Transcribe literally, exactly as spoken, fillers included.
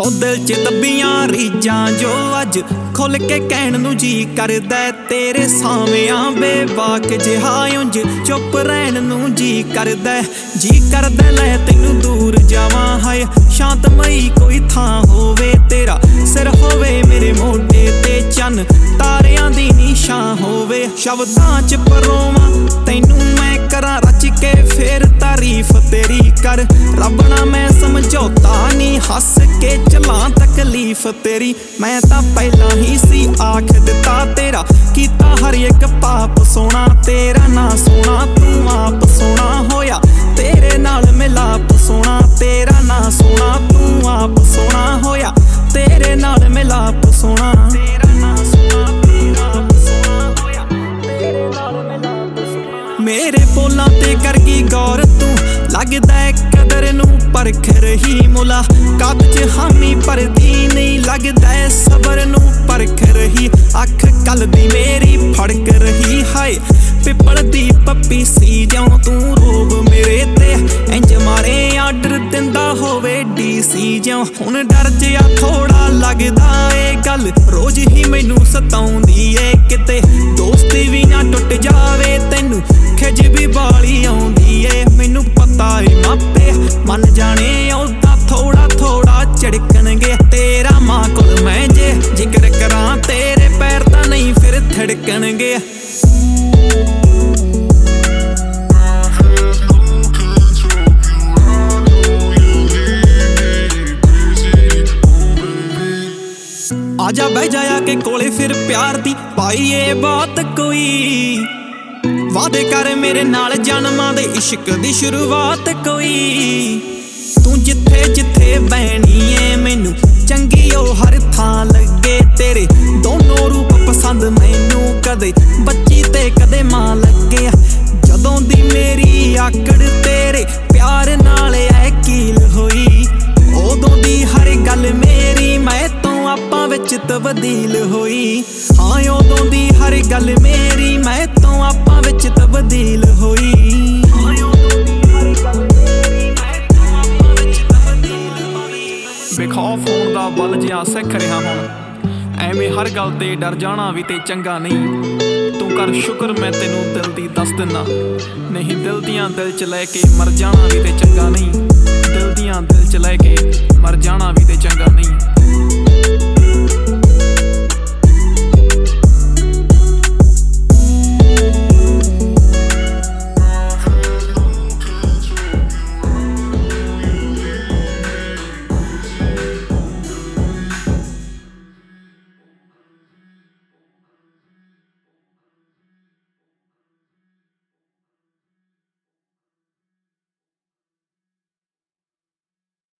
ਹੋ दिल च दबियां रीजां जो अज खुल के कहण नूं जी करदा तेरे सावियां बेबाक जिहा उंज चुप रहण नूं जी करदा जी करदा लै तैनूं दूर जावां हाय शांतमई कोई थां होवे तेरा सिर होवे मेरे मोढे ते चन तारियां दी निशां होवे शब्दां च परोवां तैनूं मैं करां रच के फेर तारीफ तेरी कर रब ना मैं समझौता नी हस के चलां तकलीफ तेरी मैं तां पहला ही सी आख दिता तेरा कीता हर एक पाप सोना तेरा ना सोना तू आप सोना होया तेरे नाल मिलाप सोना तेरा ना सोना तू आप सोना होया तेरे नाल मिलाप सोना तेरा ना सोना तेरा आप सोना होया तेरे नाल मिलाप सोना मेरे बोलां ते कर गई गौर तू लगदा कदर नूं परख रही मुला कद च हामी परदी नहीं लगदा सबर नूं परख रही अख कल दी मेरी फड़क रही हाय पिपल दी पप्पी सी जाऊं तू रोब मेरे ते इंज मारे आर्डर दिंदा होवे डीसी जाऊं हुण डर जिहा थोड़ा लगदा ए गल रोज ही मैनू सताउंदी ए किते दोस्ती भी ना टुट जावे तैनू खिज भी बाली आउंदी ए मैनू पता ए मापे मन जाने ओदा थोड़ा थोड़ा झड़कणगे तेरा मां कोल मैं जे जिक्र करां तेरे पैर तां नहीं फिर थिड़कणगे आजा बह जाया के कोले फिर प्यार दी पाईए बात कोई वादे कर मेरे नाल जन्मां दे इश्क दी शुरुआत कोई तू जिथे जिथे बहनी है मैनू चंगी ओ हर थां लगे तेरे दोनों रूप पसंद मैनू कदे बच्ची ते कदे मां लगे जदों दी मेरी आकड़ तेरे प्यार नाल ऐकील होई उदों दी हर गल मेरी मैं तो आपां विच तब्दील होई हाँ उदों दी हर गल मेरी मैं तो आपां विच तब्दील होई बेखौफ होण दा बल जिहा सिख रिहा हुण ਐਵੇਂ हर गल ते डर जाना भी ते चंगा नहीं तू कर शुक्र मैं तेनू दिल दी दस दिना नहीं दिल दियां दिल च लैके मर जाना भी ते चंगा नहीं दिल दियां दिल च लैके मर जाना भी ते चंगा नहीं।